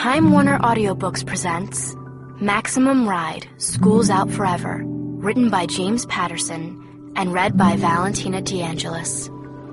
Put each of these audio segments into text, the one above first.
Time Warner Audiobooks presents Maximum Ride, School's Out Forever, written by James Patterson and read by Valentina DeAngelis.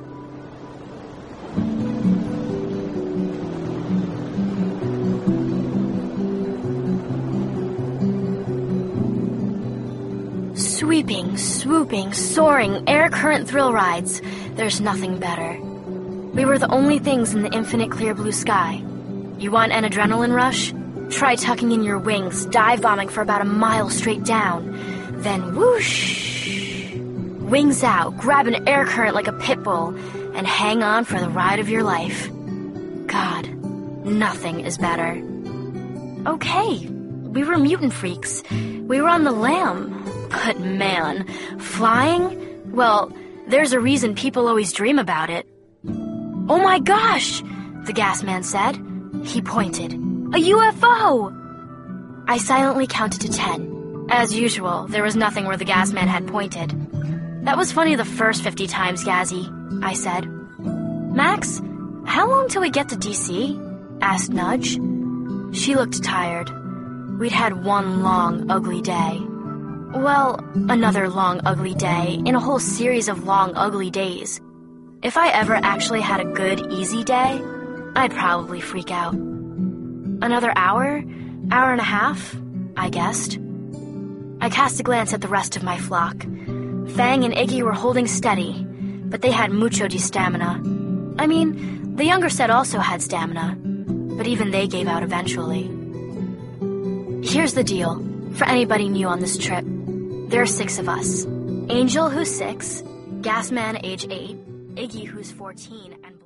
Sweeping, swooping, soaring, air current thrill rides. There's nothing better. We were the only things in the infinite clear blue sky. You want an adrenaline rush? Try tucking in your wings, dive bombing for about a mile straight down. Then whoosh! Wings out, grab an air current like a pit bull, and hang on for the ride of your life. God, nothing is better. Okay, we were mutant freaks. We were on the lam. But man, flying? Well, there's a reason people always dream about it. Oh my gosh, the gas man said. He pointed. A UFO! I silently counted to 10. As usual, there was nothing where the gas man had pointed. That was funny the first 50 times, Gazzy, I said. Max, how long till we get to D.C.? Asked Nudge. She looked tired. We'd had one long, ugly day. Well, another long, ugly day in a whole series of long, ugly days. If I ever actually had a good, easy day, I'd probably freak out. Another hour? Hour and a half? I guessed. I cast a glance at the rest of my flock. Fang and Iggy were holding steady, but they had mucho de stamina. I mean, the younger set also had stamina, but even they gave out eventually. Here's the deal, for anybody new on this trip. There are 6 of us. Angel, who's 6, Gasman, age 8, Iggy, who's 14, and